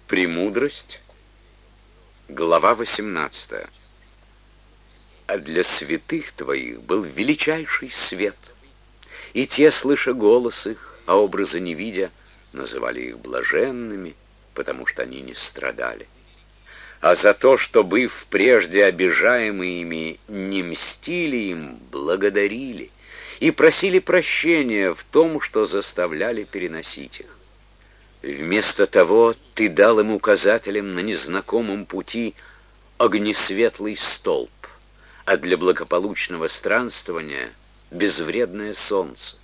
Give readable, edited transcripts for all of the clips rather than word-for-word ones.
Премудрость, глава 18. А для святых твоих был величайший свет, и те, слыша голос их, а образа не видя, называли их блаженными, потому что они не страдали. А за то, что, быв прежде обижаемы ими, не мстили им, благодарили и просили прощения в том, что заставляли переносить их. Вместо того ты дал им указателем на незнакомом пути огнесветлый столб, а для благополучного странствования безвредное солнце.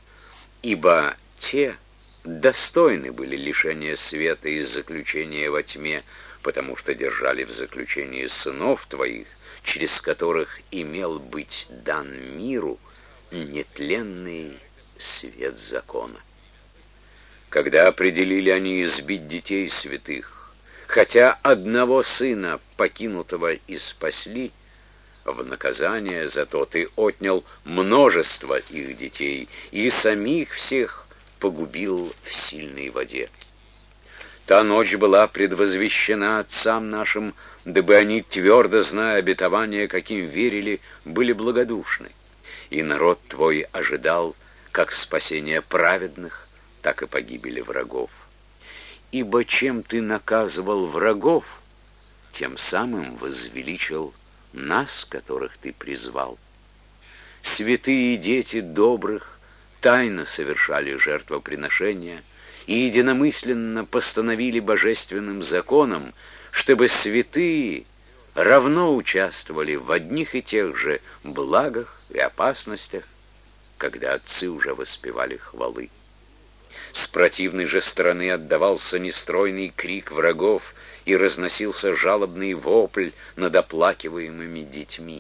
Ибо те достойны были лишения света и заключения во тьме, потому что держали в заключении сынов твоих, через которых имел быть дан миру нетленный свет закона. Когда определили они избить детей святых, хотя одного сына, покинутого, и спасли, в наказание за то ты отнял множество их детей и самих всех погубил в сильной воде. Та ночь была предвозвещена отцам нашим, дабы они, твердо зная обетование, каким верили, были благодушны. И народ твой ожидал как спасения праведных, так и погибели врагов. Ибо чем ты наказывал врагов, тем самым возвеличил нас, которых ты призвал. Святые дети добрых тайно совершали жертвоприношения и единомысленно постановили божественным законом, чтобы святые равно участвовали в одних и тех же благах и опасностях, когда отцы уже воспевали хвалы. С противной же стороны отдавался нестройный крик врагов и разносился жалобный вопль над оплакиваемыми детьми.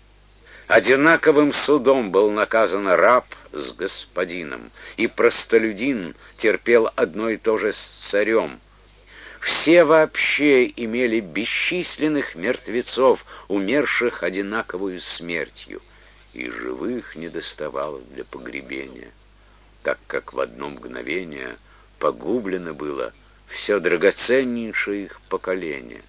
Одинаковым судом был наказан раб с господином, и простолюдин терпел одно и то же с царем. Все вообще имели бесчисленных мертвецов, умерших одинаковую смертью, и живых недоставало для погребения, так как в одно мгновение погублено было все драгоценнейшее их поколение.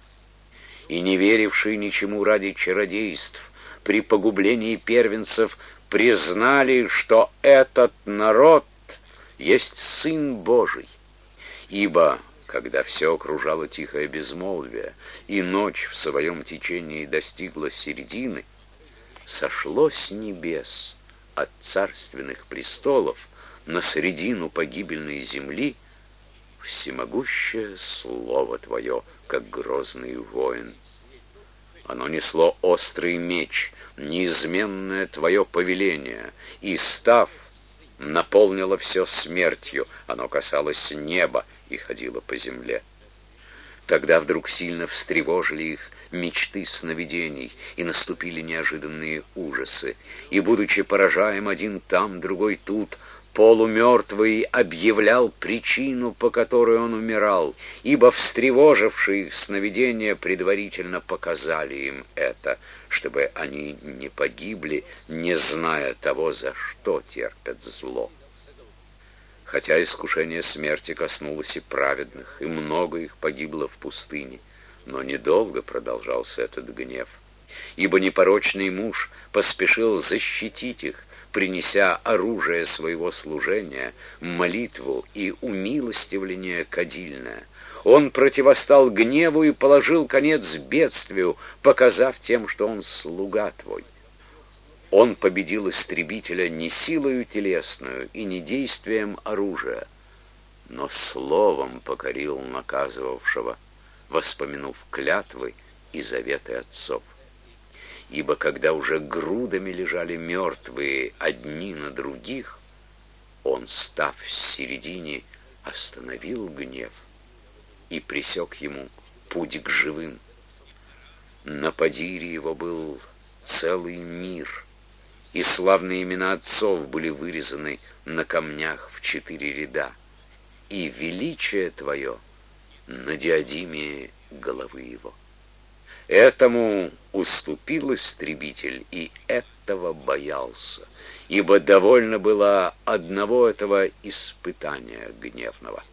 И не верившие ничему ради чародейств, при погублении первенцев признали, что этот народ есть Сын Божий. Ибо, когда все окружало тихое безмолвие, и ночь в своем течении достигла середины, сошло с небес от царственных престолов на средину погибельной земли всемогущее слово Твое, как грозный воин. Оно несло острый меч, неизменное Твое повеление, и, став, наполнило все смертью. Оно касалось неба и ходило по земле. Тогда вдруг сильно встревожили их мечты сновидений, и наступили неожиданные ужасы. И, будучи поражаем один там, другой тут, полумертвый объявлял причину, по которой он умирал, ибо встревожившие их сновидения предварительно показали им это, чтобы они не погибли, не зная того, за что терпят зло. Хотя искушение смерти коснулось и праведных, и много их погибло в пустыне, но недолго продолжался этот гнев, ибо непорочный муж поспешил защитить их, принеся оружие своего служения, молитву и умилостивление кадильное. Он противостал гневу и положил конец бедствию, показав тем, что он слуга твой. Он победил истребителя не силою телесную и не действием оружия, но словом покорил наказывавшего, воспомянув клятвы и заветы отцов. Ибо когда уже грудами лежали мертвые одни на других, он, став в середине, остановил гнев и пресек ему путь к живым. На подире его был целый мир, и славные имена отцов были вырезаны на камнях в 4 ряда, и величие Твое на диадиме головы его. Этому уступил истребитель, и этого боялся, ибо довольно было одного этого испытания гневного.